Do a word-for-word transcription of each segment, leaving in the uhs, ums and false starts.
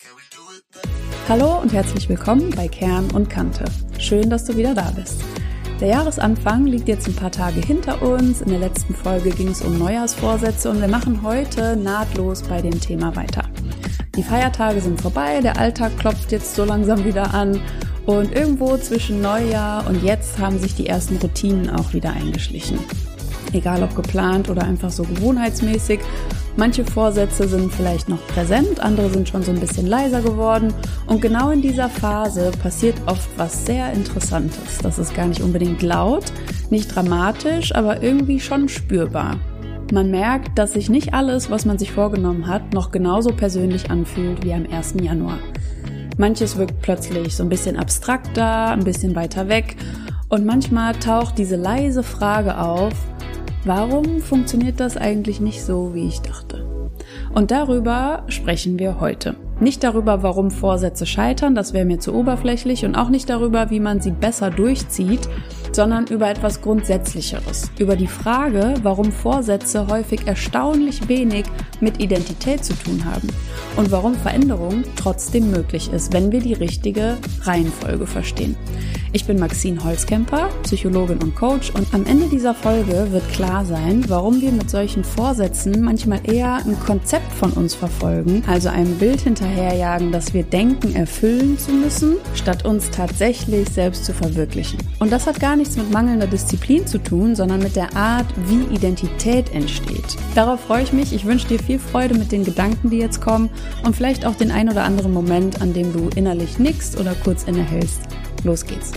Hallo und herzlich willkommen bei Kern und Kante. Schön, dass du wieder da bist. Der Jahresanfang liegt jetzt ein paar Tage hinter uns. In der letzten Folge ging es um Neujahrsvorsätze und wir machen heute nahtlos bei dem Thema weiter. Die Feiertage sind vorbei, der Alltag klopft jetzt so langsam wieder an und irgendwo zwischen Neujahr und jetzt haben sich die ersten Routinen auch wieder eingeschlichen. Egal ob geplant oder einfach so gewohnheitsmäßig. Manche Vorsätze sind vielleicht noch präsent, andere sind schon so ein bisschen leiser geworden. Und genau in dieser Phase passiert oft was sehr Interessantes. Das ist gar nicht unbedingt laut, nicht dramatisch, aber irgendwie schon spürbar. Man merkt, dass sich nicht alles, was man sich vorgenommen hat, noch genauso persönlich anfühlt wie am ersten Januar. Manches wirkt plötzlich so ein bisschen abstrakter, ein bisschen weiter weg. Und manchmal taucht diese leise Frage auf: Warum funktioniert das eigentlich nicht so, wie ich dachte? Und darüber sprechen wir heute. Nicht darüber, warum Vorsätze scheitern, das wäre mir zu oberflächlich, und auch nicht darüber, wie man sie besser durchzieht, sondern über etwas Grundsätzlicheres. Über die Frage, warum Vorsätze häufig erstaunlich wenig mit Identität zu tun haben und warum Veränderung trotzdem möglich ist, wenn wir die richtige Reihenfolge verstehen. Ich bin Maxine Holzkemper, Psychologin und Coach, und am Ende dieser Folge wird klar sein, warum wir mit solchen Vorsätzen manchmal eher ein Konzept von uns verfolgen, also einem Bild hinterherjagen, das wir denken, erfüllen zu müssen, statt uns tatsächlich selbst zu verwirklichen. Und das hat gar nichts mit mangelnder Disziplin zu tun, sondern mit der Art, wie Identität entsteht. Darauf freue ich mich. Ich wünsche dir viel Freude mit den Gedanken, die jetzt kommen, und vielleicht auch den ein oder anderen Moment, an dem du innerlich nickst oder kurz innehältst. Los geht's.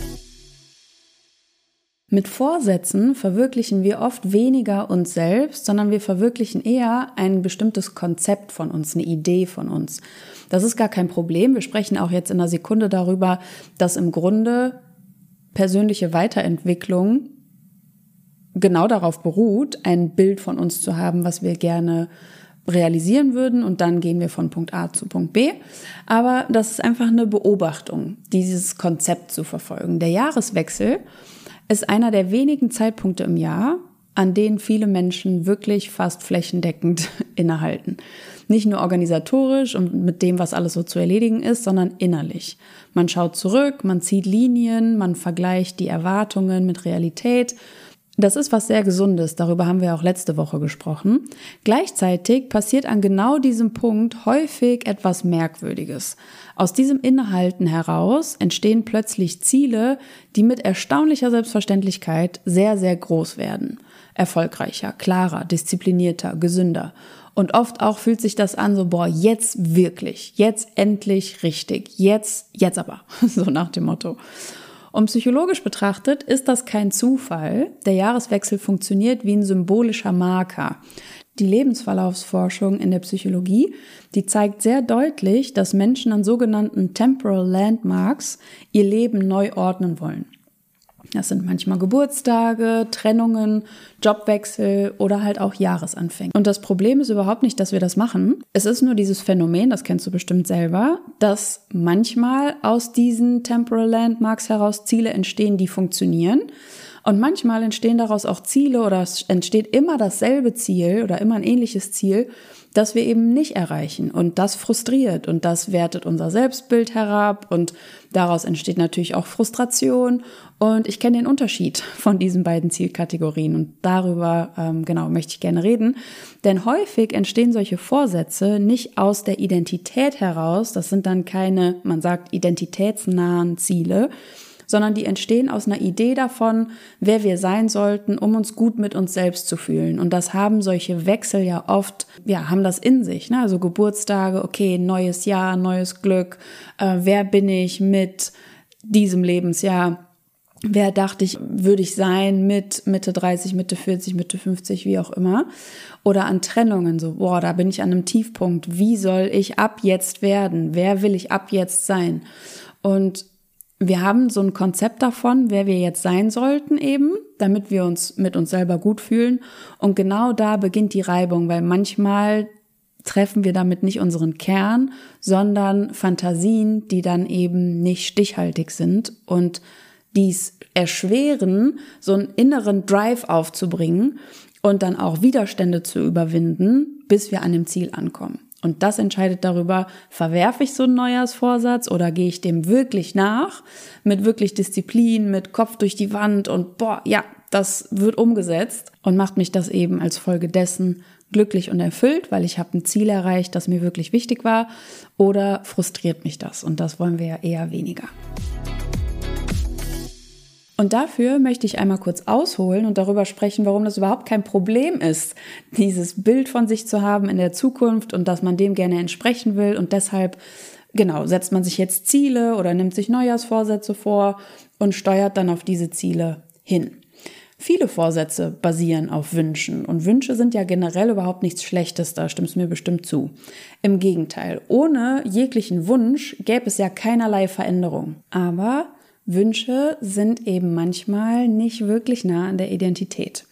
Mit Vorsätzen verwirklichen wir oft weniger uns selbst, sondern wir verwirklichen eher ein bestimmtes Konzept von uns, eine Idee von uns. Das ist gar kein Problem. Wir sprechen auch jetzt in einer Sekunde darüber, dass im Grunde persönliche Weiterentwicklung genau darauf beruht, ein Bild von uns zu haben, was wir gerne realisieren würden, und dann gehen wir von Punkt A zu Punkt B. Aber das ist einfach eine Beobachtung, dieses Konzept zu verfolgen. Der Jahreswechsel ist einer der wenigen Zeitpunkte im Jahr, an denen viele Menschen wirklich fast flächendeckend innehalten. Nicht nur organisatorisch und mit dem, was alles so zu erledigen ist, sondern innerlich. Man schaut zurück, man zieht Linien, man vergleicht die Erwartungen mit Realität. Das ist was sehr Gesundes, darüber haben wir auch letzte Woche gesprochen. Gleichzeitig passiert an genau diesem Punkt häufig etwas Merkwürdiges. Aus diesem Innehalten heraus entstehen plötzlich Ziele, die mit erstaunlicher Selbstverständlichkeit sehr, sehr groß werden. Erfolgreicher, klarer, disziplinierter, gesünder. Und oft auch fühlt sich das an so, boah, jetzt wirklich, jetzt endlich richtig, jetzt, jetzt aber, so nach dem Motto. Und psychologisch betrachtet ist das kein Zufall. Der Jahreswechsel funktioniert wie ein symbolischer Marker. Die Lebensverlaufsforschung in der Psychologie, die zeigt sehr deutlich, dass Menschen an sogenannten Temporal Landmarks ihr Leben neu ordnen wollen. Das sind manchmal Geburtstage, Trennungen, Jobwechsel oder halt auch Jahresanfänge. Und das Problem ist überhaupt nicht, dass wir das machen. Es ist nur dieses Phänomen, das kennst du bestimmt selber, dass manchmal aus diesen Temporal Landmarks heraus Ziele entstehen, die funktionieren. Und manchmal entstehen daraus auch Ziele, oder es entsteht immer dasselbe Ziel oder immer ein ähnliches Ziel, das wir eben nicht erreichen. Und das frustriert und das wertet unser Selbstbild herab, und daraus entsteht natürlich auch Frustration. Und ich kenne den Unterschied von diesen beiden Zielkategorien, und darüber ähm, genau möchte ich gerne reden. Denn häufig entstehen solche Vorsätze nicht aus der Identität heraus, das sind dann keine, man sagt, identitätsnahen Ziele, sondern die entstehen aus einer Idee davon, wer wir sein sollten, um uns gut mit uns selbst zu fühlen. Und das haben solche Wechsel ja oft, ja, haben das in sich, ne? Also Geburtstage, okay, neues Jahr, neues Glück, äh, wer bin ich mit diesem Lebensjahr? Wer dachte ich, würde ich sein mit Mitte dreißig, Mitte vierzig, Mitte fünfzig, wie auch immer. Oder an Trennungen, so, boah, da bin ich an einem Tiefpunkt. Wie soll ich ab jetzt werden? Wer will ich ab jetzt sein? Und wir haben so ein Konzept davon, wer wir jetzt sein sollten eben, damit wir uns mit uns selber gut fühlen. Und genau da beginnt die Reibung, weil manchmal treffen wir damit nicht unseren Kern, sondern Fantasien, die dann eben nicht stichhaltig sind und dies erschweren, so einen inneren Drive aufzubringen und dann auch Widerstände zu überwinden, bis wir an dem Ziel ankommen. Und das entscheidet darüber, verwerfe ich so einen Neujahrsvorsatz oder gehe ich dem wirklich nach, mit wirklich Disziplin, mit Kopf durch die Wand und boah, ja, das wird umgesetzt und macht mich das eben als Folge dessen glücklich und erfüllt, weil ich habe ein Ziel erreicht, das mir wirklich wichtig war, oder frustriert mich das? Und das wollen wir ja eher weniger. Und dafür möchte ich einmal kurz ausholen und darüber sprechen, warum das überhaupt kein Problem ist, dieses Bild von sich zu haben in der Zukunft und dass man dem gerne entsprechen will. Und deshalb, genau, setzt man sich jetzt Ziele oder nimmt sich Neujahrsvorsätze vor und steuert dann auf diese Ziele hin. Viele Vorsätze basieren auf Wünschen und Wünsche sind ja generell überhaupt nichts Schlechtes, da stimmst du mir bestimmt zu. Im Gegenteil, ohne jeglichen Wunsch gäbe es ja keinerlei Veränderung. Aber Wünsche sind eben manchmal nicht wirklich nah an der Identität.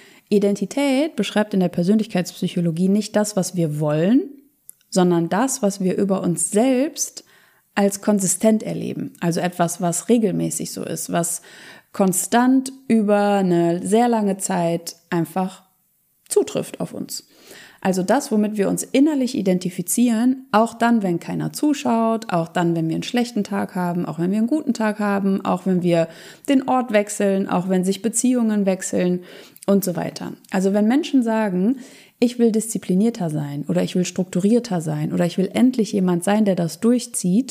Identität beschreibt in der Persönlichkeitspsychologie nicht das, was wir wollen, sondern das, was wir über uns selbst als konsistent erleben. Also etwas, was regelmäßig so ist, was konstant über eine sehr lange Zeit einfach zutrifft auf uns. Also das, womit wir uns innerlich identifizieren, auch dann, wenn keiner zuschaut, auch dann, wenn wir einen schlechten Tag haben, auch wenn wir einen guten Tag haben, auch wenn wir den Ort wechseln, auch wenn sich Beziehungen wechseln und so weiter. Also wenn Menschen sagen, ich will disziplinierter sein oder ich will strukturierter sein oder ich will endlich jemand sein, der das durchzieht,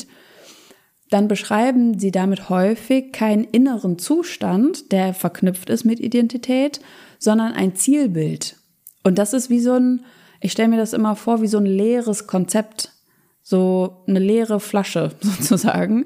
dann beschreiben sie damit häufig keinen inneren Zustand, der verknüpft ist mit Identität, sondern ein Zielbild. Und das ist wie so ein, ich stelle mir das immer vor, wie so ein leeres Konzept, so eine leere Flasche sozusagen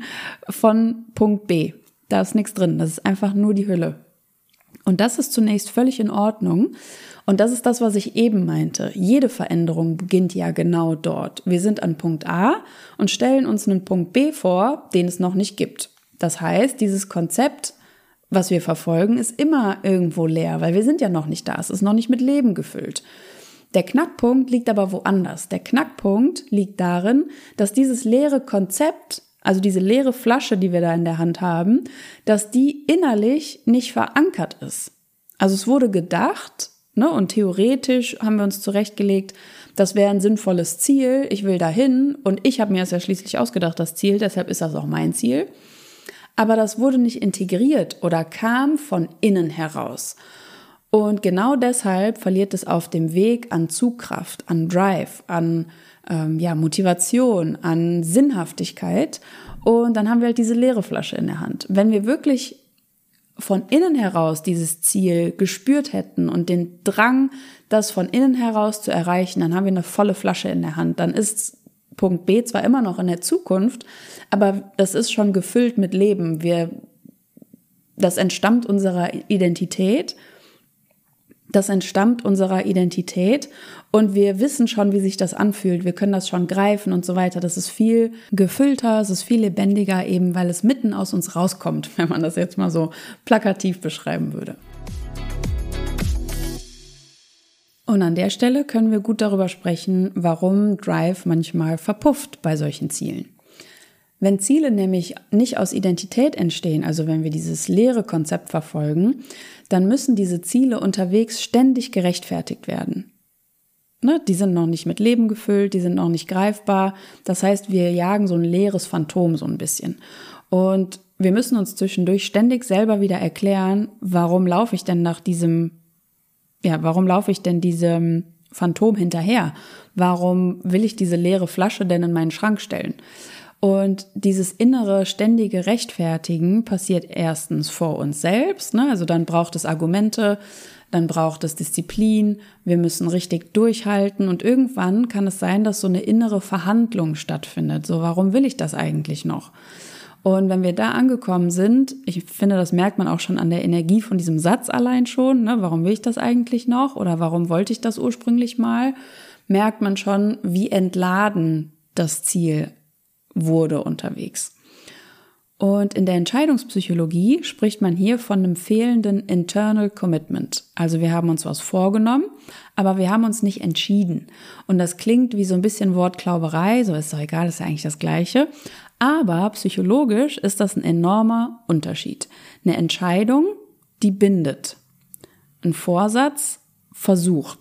von Punkt B. Da ist nichts drin, das ist einfach nur die Hülle. Und das ist zunächst völlig in Ordnung. Und das ist das, was ich eben meinte. Jede Veränderung beginnt ja genau dort. Wir sind an Punkt A und stellen uns einen Punkt B vor, den es noch nicht gibt. Das heißt, dieses Konzept, was wir verfolgen, ist immer irgendwo leer, weil wir sind ja noch nicht da. Es ist noch nicht mit Leben gefüllt. Der Knackpunkt liegt aber woanders. Der Knackpunkt liegt darin, dass dieses leere Konzept, also diese leere Flasche, die wir da in der Hand haben, dass die innerlich nicht verankert ist. Also es wurde gedacht, ne, und theoretisch haben wir uns zurechtgelegt, das wäre ein sinnvolles Ziel, ich will dahin und ich habe mir das ja schließlich ausgedacht, das Ziel, deshalb ist das auch mein Ziel. Aber das wurde nicht integriert oder kam von innen heraus. Und genau deshalb verliert es auf dem Weg an Zugkraft, an Drive, an ähm, ja, Motivation, an Sinnhaftigkeit. Und dann haben wir halt diese leere Flasche in der Hand. Wenn wir wirklich von innen heraus dieses Ziel gespürt hätten und den Drang, das von innen heraus zu erreichen, dann haben wir eine volle Flasche in der Hand. Dann ist Punkt B zwar immer noch in der Zukunft, aber das ist schon gefüllt mit Leben. Wir, das entstammt unserer Identität. Das entstammt unserer Identität und wir wissen schon, wie sich das anfühlt. Wir können das schon greifen und so weiter. Das ist viel gefüllter, es ist viel lebendiger, eben weil es mitten aus uns rauskommt, wenn man das jetzt mal so plakativ beschreiben würde. Und an der Stelle können wir gut darüber sprechen, warum Drive manchmal verpufft bei solchen Zielen. Wenn Ziele nämlich nicht aus Identität entstehen, also wenn wir dieses leere Konzept verfolgen, dann müssen diese Ziele unterwegs ständig gerechtfertigt werden. Ne? Die sind noch nicht mit Leben gefüllt, die sind noch nicht greifbar. Das heißt, wir jagen so ein leeres Phantom so ein bisschen. Und wir müssen uns zwischendurch ständig selber wieder erklären, warum laufe ich denn nach diesem, ja, warum laufe ich denn diesem Phantom hinterher? Warum will ich diese leere Flasche denn in meinen Schrank stellen? Und dieses innere, ständige Rechtfertigen passiert erstens vor uns selbst, ne? Also dann braucht es Argumente, dann braucht es Disziplin, wir müssen richtig durchhalten und irgendwann kann es sein, dass so eine innere Verhandlung stattfindet. So, warum will ich das eigentlich noch? Und wenn wir da angekommen sind, ich finde, das merkt man auch schon an der Energie von diesem Satz allein schon, ne? Warum will ich das eigentlich noch oder warum wollte ich das ursprünglich mal, merkt man schon, wie entladen das Ziel wurde unterwegs. Und in der Entscheidungspsychologie spricht man hier von einem fehlenden Internal Commitment. Also wir haben uns was vorgenommen, aber wir haben uns nicht entschieden. Und das klingt wie so ein bisschen Wortklauberei, so ist doch egal, ist ja eigentlich das Gleiche. Aber psychologisch ist das ein enormer Unterschied. Eine Entscheidung, die bindet. Ein Vorsatz versucht.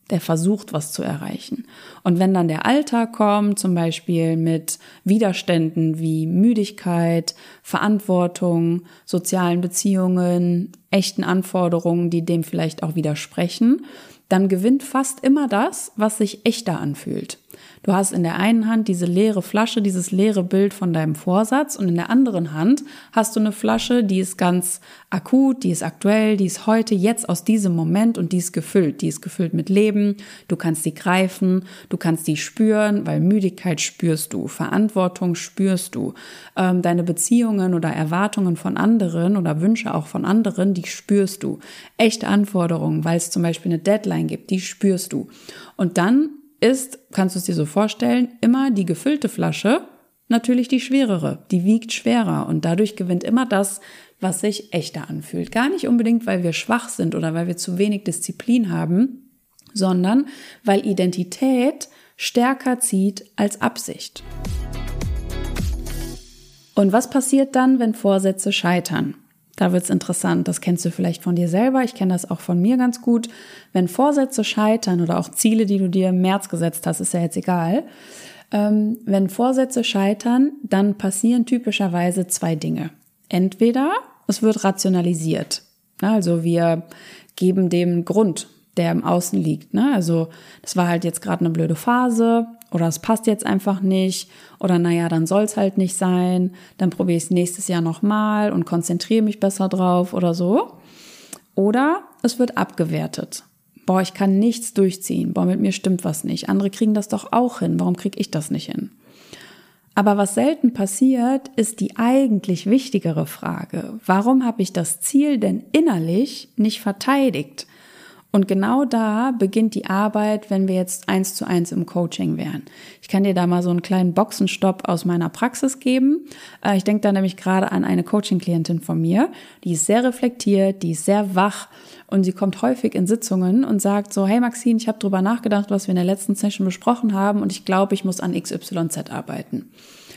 Der versucht, was zu erreichen. Und wenn dann der Alltag kommt, zum Beispiel mit Widerständen wie Müdigkeit, Verantwortung, sozialen Beziehungen, echten Anforderungen, die dem vielleicht auch widersprechen, dann gewinnt fast immer das, was sich echter anfühlt. Du hast in der einen Hand diese leere Flasche, dieses leere Bild von deinem Vorsatz und in der anderen Hand hast du eine Flasche, die ist ganz akut, die ist aktuell, die ist heute, jetzt aus diesem Moment und die ist gefüllt. Die ist gefüllt mit Leben, du kannst die greifen, du kannst die spüren, weil Müdigkeit spürst du, Verantwortung spürst du, ähm, deine Beziehungen oder Erwartungen von anderen oder Wünsche auch von anderen, die spürst du. Echte Anforderungen, weil es zum Beispiel eine Deadline gibt, die spürst du. Und dann ist, kannst du es dir so vorstellen, immer die gefüllte Flasche natürlich die schwerere. Die wiegt schwerer und dadurch gewinnt immer das, was sich echter anfühlt. Gar nicht unbedingt, weil wir schwach sind oder weil wir zu wenig Disziplin haben, sondern weil Identität stärker zieht als Absicht. Und was passiert dann, wenn Vorsätze scheitern? Da wird's interessant, das kennst du vielleicht von dir selber, ich kenne das auch von mir ganz gut. Wenn Vorsätze scheitern oder auch Ziele, die du dir im März gesetzt hast, ist ja jetzt egal. Ähm, wenn Vorsätze scheitern, dann passieren typischerweise zwei Dinge. Entweder es wird rationalisiert, also wir geben dem Grund, der im Außen liegt. Also das war halt jetzt gerade eine blöde Phase oder es passt jetzt einfach nicht oder naja, dann soll es halt nicht sein, dann probiere ich es nächstes Jahr nochmal und konzentriere mich besser drauf oder so. Oder es wird abgewertet. Boah, ich kann nichts durchziehen, boah, mit mir stimmt was nicht. Andere kriegen das doch auch hin, warum kriege ich das nicht hin? Aber was selten passiert, ist die eigentlich wichtigere Frage. Warum habe ich das Ziel denn innerlich nicht verteidigt? Und genau da beginnt die Arbeit, wenn wir jetzt eins zu eins im Coaching wären. Ich kann dir da mal so einen kleinen Boxenstopp aus meiner Praxis geben. Ich denke da nämlich gerade an eine Coaching-Klientin von mir, die ist sehr reflektiert, die ist sehr wach und sie kommt häufig in Sitzungen und sagt so, hey Maxine, ich habe drüber nachgedacht, was wir in der letzten Session besprochen haben und ich glaube, ich muss an X Y Z arbeiten.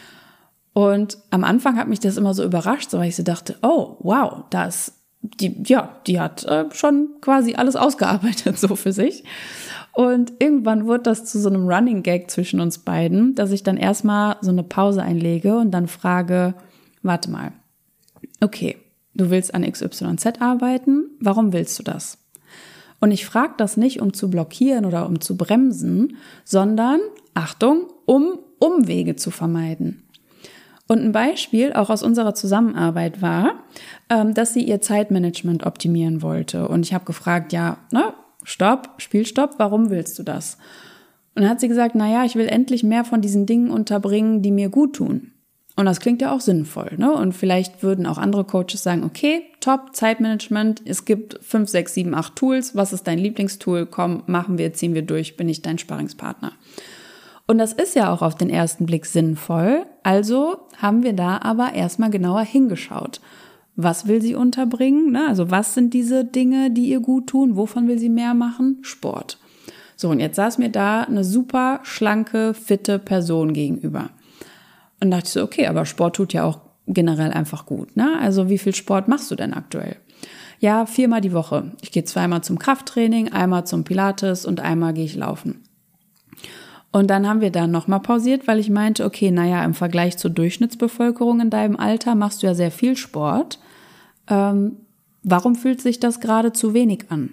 Und am Anfang hat mich das immer so überrascht, so, weil ich so dachte, oh, wow, das Die, ja, die hat äh, schon quasi alles ausgearbeitet, so für sich. Und irgendwann wurde das zu so einem Running Gag zwischen uns beiden, dass ich dann erstmal so eine Pause einlege und dann frage, warte mal, okay, du willst an X Y Z arbeiten, warum willst du das? Und ich frage das nicht, um zu blockieren oder um zu bremsen, sondern, Achtung, um Umwege zu vermeiden. Und ein Beispiel auch aus unserer Zusammenarbeit war, dass sie ihr Zeitmanagement optimieren wollte. Und ich habe gefragt, ja, ne, stopp, Spielstopp, warum willst du das? Und dann hat sie gesagt, naja, ich will endlich mehr von diesen Dingen unterbringen, die mir gut tun. Und das klingt ja auch sinnvoll, ne? Und vielleicht würden auch andere Coaches sagen, okay, top, Zeitmanagement, es gibt fünf, sechs, sieben, acht Tools. Was ist dein Lieblingstool? Komm, machen wir, ziehen wir durch, bin ich dein Sparringspartner. Und das ist ja auch auf den ersten Blick sinnvoll. Also haben wir da aber erstmal genauer hingeschaut. Was will sie unterbringen? Also was sind diese Dinge, die ihr gut tun? Wovon will sie mehr machen? Sport. So, und jetzt saß mir da eine super schlanke, fitte Person gegenüber. Und dachte ich so, okay, aber Sport tut ja auch generell einfach gut, ne? Also wie viel Sport machst du denn aktuell? Ja, viermal die Woche. Ich gehe zweimal zum Krafttraining, einmal zum Pilates und einmal gehe ich laufen. Und dann haben wir da nochmal pausiert, weil ich meinte, okay, naja, im Vergleich zur Durchschnittsbevölkerung in deinem Alter machst du ja sehr viel Sport. Ähm, warum fühlt sich das gerade zu wenig an?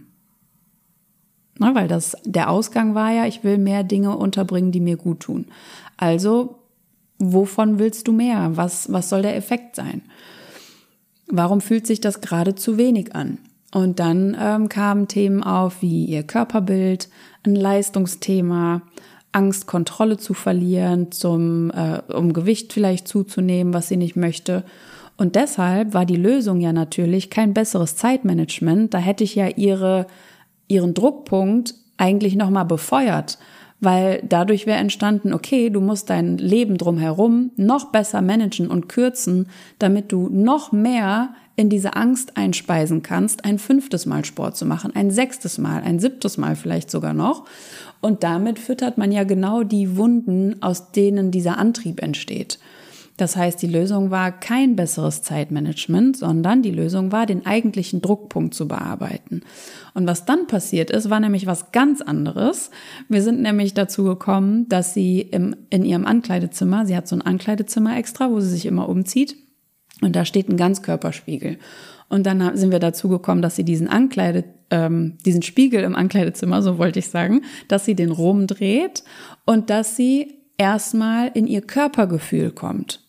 Na, weil das, der Ausgang war ja, ich will mehr Dinge unterbringen, die mir gut tun. Also, wovon willst du mehr? Was, was soll der Effekt sein? Warum fühlt sich das gerade zu wenig an? Und dann ähm, kamen Themen auf wie ihr Körperbild, ein Leistungsthema, Angst, Kontrolle zu verlieren, zum, äh, um Gewicht vielleicht zuzunehmen, was sie nicht möchte. Und deshalb war die Lösung ja natürlich kein besseres Zeitmanagement. Da hätte ich ja ihre, ihren Druckpunkt eigentlich nochmal befeuert, weil dadurch wäre entstanden, okay, du musst dein Leben drumherum noch besser managen und kürzen, damit du noch mehr in diese Angst einspeisen kannst, ein fünftes Mal Sport zu machen, ein sechstes Mal, ein siebtes Mal vielleicht sogar noch. Und damit füttert man ja genau die Wunden, aus denen dieser Antrieb entsteht. Das heißt, die Lösung war kein besseres Zeitmanagement, sondern die Lösung war, den eigentlichen Druckpunkt zu bearbeiten. Und was dann passiert ist, war nämlich was ganz anderes. Wir sind nämlich dazu gekommen, dass sie im, in ihrem Ankleidezimmer, sie hat so ein Ankleidezimmer extra, wo sie sich immer umzieht, und da steht ein Ganzkörperspiegel. Und dann sind wir dazu gekommen, dass sie diesen Ankleide, ähm, diesen Spiegel im Ankleidezimmer, so wollte ich sagen, dass sie den rumdreht und dass sie erstmal in ihr Körpergefühl kommt.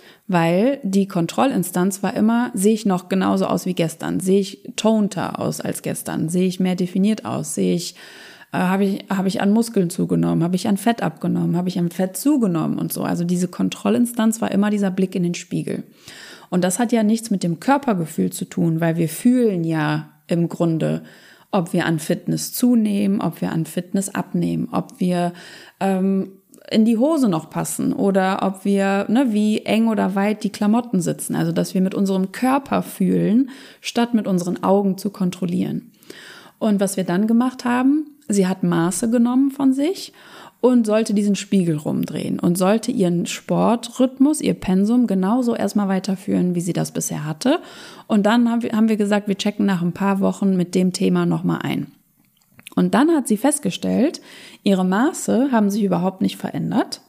Weil die Kontrollinstanz war immer, sehe ich noch genauso aus wie gestern, sehe ich tonter aus als gestern, sehe ich mehr definiert aus, sehe ich, äh, habe ich, habe ich an Muskeln zugenommen, habe ich an Fett abgenommen, habe ich an Fett zugenommen und so. Also diese Kontrollinstanz war immer dieser Blick in den Spiegel. Und das hat ja nichts mit dem Körpergefühl zu tun, weil wir fühlen ja im Grunde, ob wir an Fitness zunehmen, ob wir an Fitness abnehmen, ob wir ähm, in die Hose noch passen oder ob wir, ne, wie eng oder weit die Klamotten sitzen. Also, dass wir mit unserem Körper fühlen, statt mit unseren Augen zu kontrollieren. Und was wir dann gemacht haben, sie hat Maße genommen von sich und sollte diesen Spiegel rumdrehen und sollte ihren Sportrhythmus, ihr Pensum genauso erstmal weiterführen, wie sie das bisher hatte. Und dann haben wir, haben wir gesagt, wir checken nach ein paar Wochen mit dem Thema nochmal ein. Und dann hat sie festgestellt, ihre Maße haben sich überhaupt nicht verändert,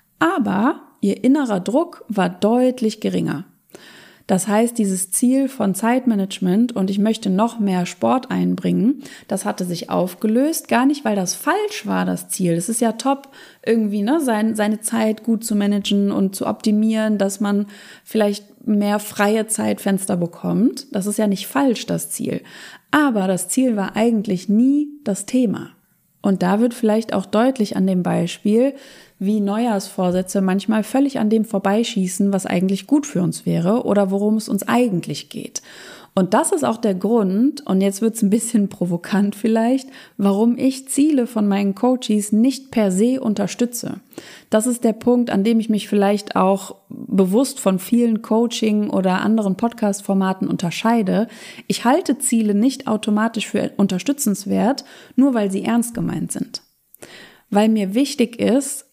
aber ihr innerer Druck war deutlich geringer. Das heißt, dieses Ziel von Zeitmanagement und ich möchte noch mehr Sport einbringen, das hatte sich aufgelöst, gar nicht, weil das falsch war, das Ziel. Es ist ja top, irgendwie ne, sein, seine Zeit gut zu managen und zu optimieren, dass man vielleicht mehr freie Zeitfenster bekommt. Das ist ja nicht falsch, das Ziel. Aber das Ziel war eigentlich nie das Thema. Und da wird vielleicht auch deutlich an dem Beispiel, wie Neujahrsvorsätze manchmal völlig an dem vorbeischießen, was eigentlich gut für uns wäre oder worum es uns eigentlich geht. Und das ist auch der Grund, und jetzt wird es ein bisschen provokant vielleicht, warum ich Ziele von meinen Coaches nicht per se unterstütze. Das ist der Punkt, an dem ich mich vielleicht auch bewusst von vielen Coaching- oder anderen Podcast-Formaten unterscheide. Ich halte Ziele nicht automatisch für unterstützenswert, nur weil sie ernst gemeint sind. Weil mir wichtig ist,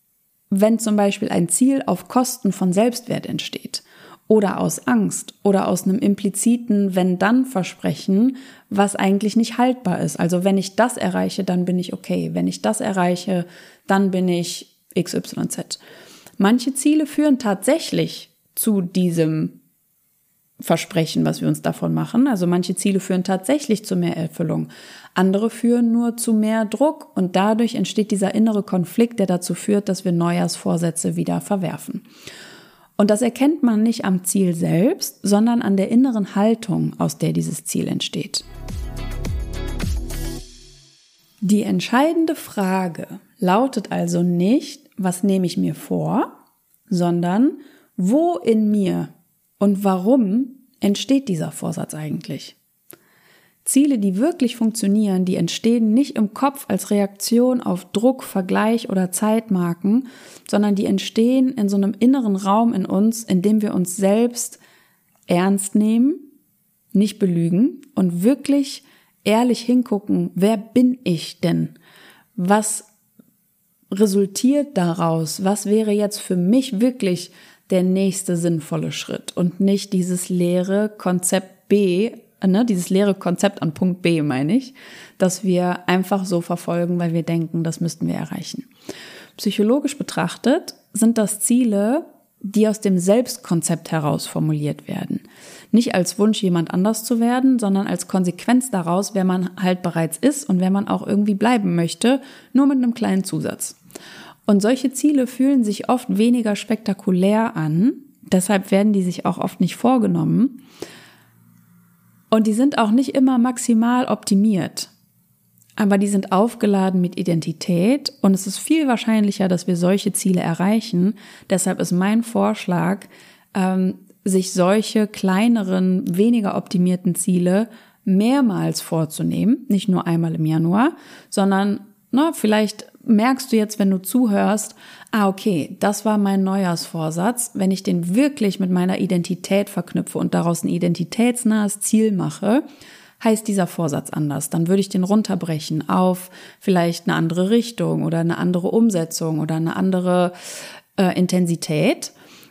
wenn zum Beispiel ein Ziel auf Kosten von Selbstwert entsteht oder aus Angst oder aus einem impliziten Wenn-Dann-Versprechen, was eigentlich nicht haltbar ist. Also wenn ich das erreiche, dann bin ich okay. Wenn ich das erreiche, dann bin ich X Y Z. Manche Ziele führen tatsächlich zu diesem Versprechen, was wir uns davon machen. Also manche Ziele führen tatsächlich zu mehr Erfüllung. Andere führen nur zu mehr Druck und dadurch entsteht dieser innere Konflikt, der dazu führt, dass wir Neujahrsvorsätze wieder verwerfen. Und das erkennt man nicht am Ziel selbst, sondern an der inneren Haltung, aus der dieses Ziel entsteht. Die entscheidende Frage lautet also nicht, was nehme ich mir vor, sondern wo in mir und warum entsteht dieser Vorsatz eigentlich? Ziele, die wirklich funktionieren, die entstehen nicht im Kopf als Reaktion auf Druck, Vergleich oder Zeitmarken, sondern die entstehen in so einem inneren Raum in uns, in dem wir uns selbst ernst nehmen, nicht belügen und wirklich ehrlich hingucken, wer bin ich denn? Was resultiert daraus? Was wäre jetzt für mich wirklich der nächste sinnvolle Schritt und nicht dieses leere Konzept B, ne, dieses leere Konzept an Punkt B, meine ich, dass wir einfach so verfolgen, weil wir denken, das müssten wir erreichen. Psychologisch betrachtet sind das Ziele, die aus dem Selbstkonzept heraus formuliert werden. Nicht als Wunsch, jemand anders zu werden, sondern als Konsequenz daraus, wer man halt bereits ist und wer man auch irgendwie bleiben möchte, nur mit einem kleinen Zusatz. Und solche Ziele fühlen sich oft weniger spektakulär an, deshalb werden die sich auch oft nicht vorgenommen. Und die sind auch nicht immer maximal optimiert, aber die sind aufgeladen mit Identität und es ist viel wahrscheinlicher, dass wir solche Ziele erreichen. Deshalb ist mein Vorschlag, ähm, sich solche kleineren, weniger optimierten Ziele mehrmals vorzunehmen, nicht nur einmal im Januar, sondern na, vielleicht merkst du jetzt, wenn du zuhörst, ah okay, das war mein Neujahrsvorsatz. Wenn ich den wirklich mit meiner Identität verknüpfe und daraus ein identitätsnahes Ziel mache, heißt dieser Vorsatz anders. Dann würde ich den runterbrechen auf vielleicht eine andere Richtung oder eine andere Umsetzung oder eine andere äh, Intensität.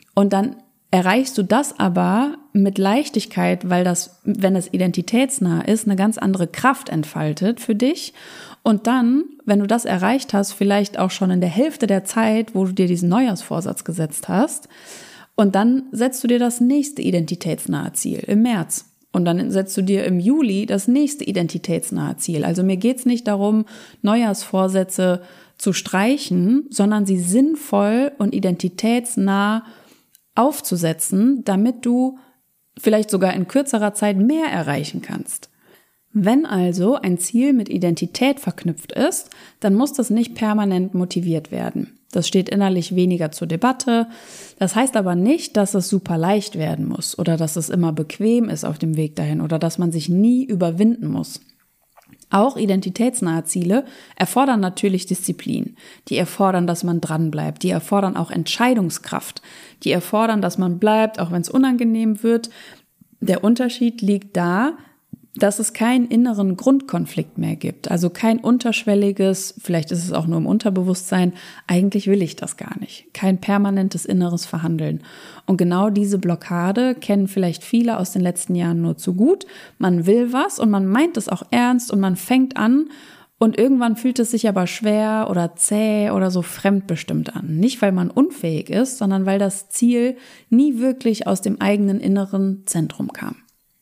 Und dann erreichst du das aber mit Leichtigkeit, weil das, wenn es identitätsnah ist, eine ganz andere Kraft entfaltet für dich. Und dann, wenn du das erreicht hast, vielleicht auch schon in der Hälfte der Zeit, wo du dir diesen Neujahrsvorsatz gesetzt hast, und dann setzt du dir das nächste identitätsnahe Ziel im März. Und dann setzt du dir im Juli das nächste identitätsnahe Ziel. Also mir geht's nicht darum, Neujahrsvorsätze zu streichen, sondern sie sinnvoll und identitätsnah aufzusetzen, damit du vielleicht sogar in kürzerer Zeit mehr erreichen kannst. Wenn also ein Ziel mit Identität verknüpft ist, dann muss das nicht permanent motiviert werden. Das steht innerlich weniger zur Debatte. Das heißt aber nicht, dass es super leicht werden muss oder dass es immer bequem ist auf dem Weg dahin oder dass man sich nie überwinden muss. Auch identitätsnahe Ziele erfordern natürlich Disziplin. Die erfordern, dass man dranbleibt. Die erfordern auch Entscheidungskraft. Die erfordern, dass man bleibt, auch wenn es unangenehm wird. Der Unterschied liegt da, dass es keinen inneren Grundkonflikt mehr gibt. Also kein unterschwelliges, vielleicht ist es auch nur im Unterbewusstsein, eigentlich will ich das gar nicht. Kein permanentes inneres Verhandeln. Und genau diese Blockade kennen vielleicht viele aus den letzten Jahren nur zu gut. Man will was und man meint es auch ernst und man fängt an und irgendwann fühlt es sich aber schwer oder zäh oder so fremdbestimmt an. Nicht, weil man unfähig ist, sondern weil das Ziel nie wirklich aus dem eigenen inneren Zentrum kam.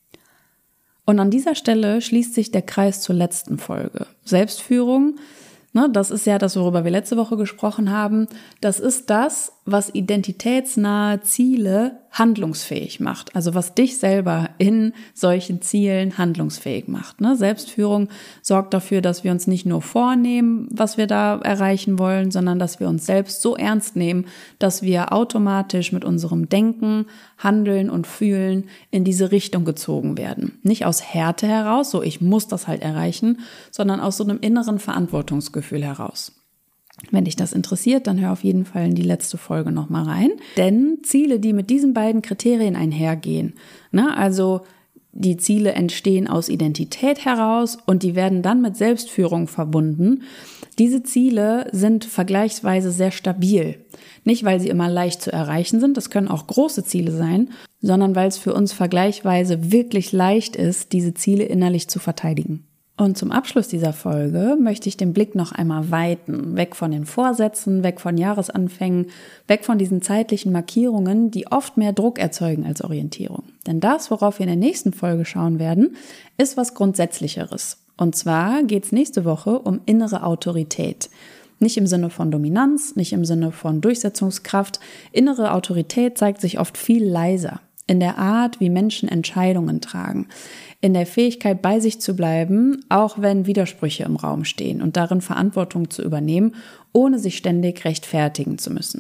Und an dieser Stelle schließt sich der Kreis zur letzten Folge. Selbstführung, ne, das ist ja das, worüber wir letzte Woche gesprochen haben. Das ist das, was identitätsnahe Ziele handlungsfähig macht. Also was dich selber in solchen Zielen handlungsfähig macht. Ne? Selbstführung sorgt dafür, dass wir uns nicht nur vornehmen, was wir da erreichen wollen, sondern dass wir uns selbst so ernst nehmen, dass wir automatisch mit unserem Denken, Handeln und Fühlen in diese Richtung gezogen werden. Nicht aus Härte heraus, so ich muss das halt erreichen, sondern aus so einem inneren Verantwortungsgefühl heraus. Wenn dich das interessiert, dann hör auf jeden Fall in die letzte Folge nochmal rein. Denn Ziele, die mit diesen beiden Kriterien einhergehen, ne, also die Ziele entstehen aus Identität heraus und die werden dann mit Selbstführung verbunden. Diese Ziele sind vergleichsweise sehr stabil. Nicht, weil sie immer leicht zu erreichen sind, das können auch große Ziele sein, sondern weil es für uns vergleichsweise wirklich leicht ist, diese Ziele innerlich zu verteidigen. Und zum Abschluss dieser Folge möchte ich den Blick noch einmal weiten, weg von den Vorsätzen, weg von Jahresanfängen, weg von diesen zeitlichen Markierungen, die oft mehr Druck erzeugen als Orientierung. Denn das, worauf wir in der nächsten Folge schauen werden, ist was Grundsätzlicheres. Und zwar geht es nächste Woche um innere Autorität. Nicht im Sinne von Dominanz, nicht im Sinne von Durchsetzungskraft. Innere Autorität zeigt sich oft viel leiser. In der Art, wie Menschen Entscheidungen tragen, in der Fähigkeit, bei sich zu bleiben, auch wenn Widersprüche im Raum stehen und darin Verantwortung zu übernehmen, ohne sich ständig rechtfertigen zu müssen.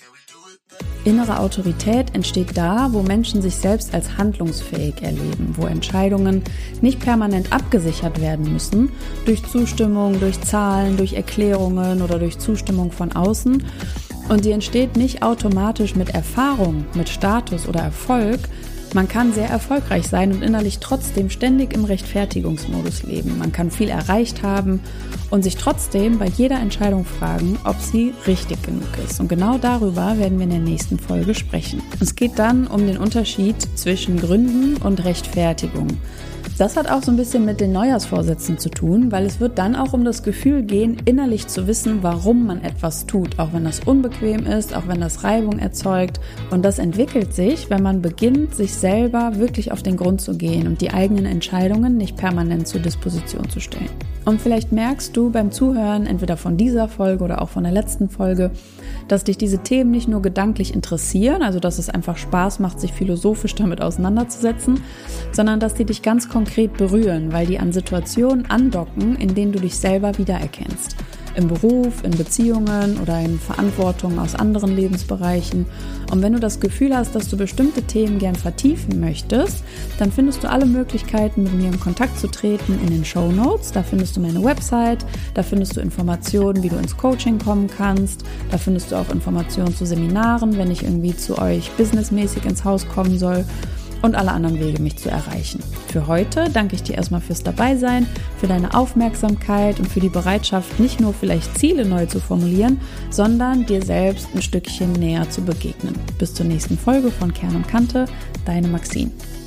Innere Autorität entsteht da, wo Menschen sich selbst als handlungsfähig erleben, wo Entscheidungen nicht permanent abgesichert werden müssen, durch Zustimmung, durch Zahlen, durch Erklärungen oder durch Zustimmung von außen. Und die entsteht nicht automatisch mit Erfahrung, mit Status oder Erfolg. Man kann sehr erfolgreich sein und innerlich trotzdem ständig im Rechtfertigungsmodus leben. Man kann viel erreicht haben und sich trotzdem bei jeder Entscheidung fragen, ob sie richtig genug ist. Und genau darüber werden wir in der nächsten Folge sprechen. Es geht dann um den Unterschied zwischen Gründen und Rechtfertigung. Das hat auch so ein bisschen mit den Neujahrsvorsätzen zu tun, weil es wird dann auch um das Gefühl gehen, innerlich zu wissen, warum man etwas tut, auch wenn das unbequem ist, auch wenn das Reibung erzeugt. Und das entwickelt sich, wenn man beginnt, sich selber wirklich auf den Grund zu gehen und die eigenen Entscheidungen nicht permanent zur Disposition zu stellen. Und vielleicht merkst du beim Zuhören, entweder von dieser Folge oder auch von der letzten Folge, dass dich diese Themen nicht nur gedanklich interessieren, also dass es einfach Spaß macht, sich philosophisch damit auseinanderzusetzen, sondern dass die dich ganz konkret berühren, weil die an Situationen andocken, in denen du dich selber wiedererkennst. Im Beruf, in Beziehungen oder in Verantwortung aus anderen Lebensbereichen. Und wenn du das Gefühl hast, dass du bestimmte Themen gern vertiefen möchtest, dann findest du alle Möglichkeiten, mit mir in Kontakt zu treten in den Shownotes. Da findest du meine Website, da findest du Informationen, wie du ins Coaching kommen kannst. Da findest du auch Informationen zu Seminaren, wenn ich irgendwie zu euch businessmäßig ins Haus kommen soll. und alle anderen Wege, mich zu erreichen. Für heute danke ich dir erstmal fürs Dabeisein, für deine Aufmerksamkeit und für die Bereitschaft, nicht nur vielleicht Ziele neu zu formulieren, sondern dir selbst ein Stückchen näher zu begegnen. Bis zur nächsten Folge von Kern und Kante, deine Maxine.